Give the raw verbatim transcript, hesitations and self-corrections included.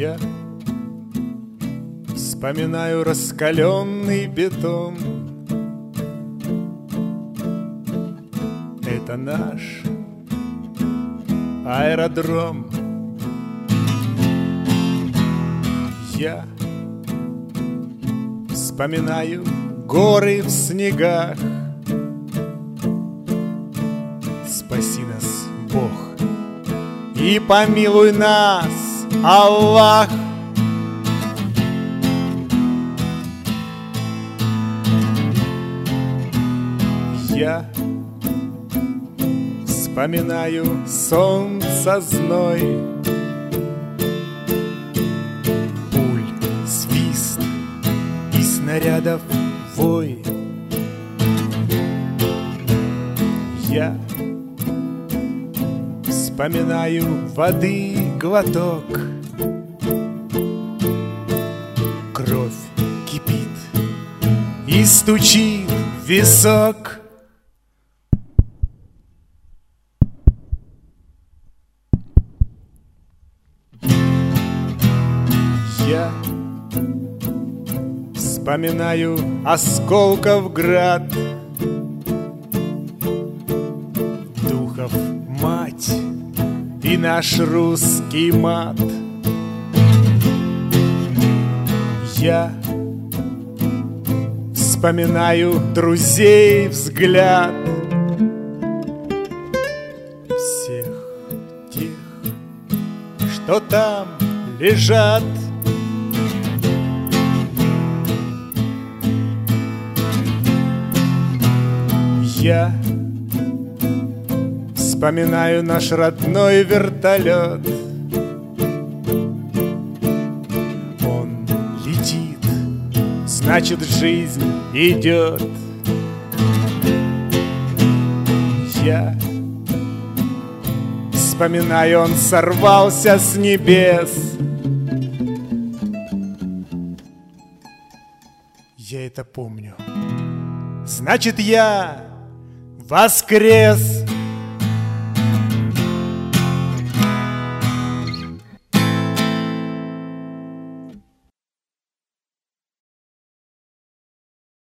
Я вспоминаю раскаленный бетон. Это наш аэродром. Я вспоминаю горы в снегах. Спаси нас, Бог, и помилуй нас, Аллах. Я вспоминаю солнце зной, пуль, свист и снарядов вой. Я вспоминаю воды глоток. Кровь кипит и стучит в висок. Я вспоминаю осколков град, духов мать и наш русский мат. Я вспоминаю друзей взгляд, всех тех, что там лежат. Я вспоминаю наш родной вертолет. Он летит, значит, жизнь идет. Я вспоминаю, он сорвался с небес. Я это помню. Значит, я воскрес.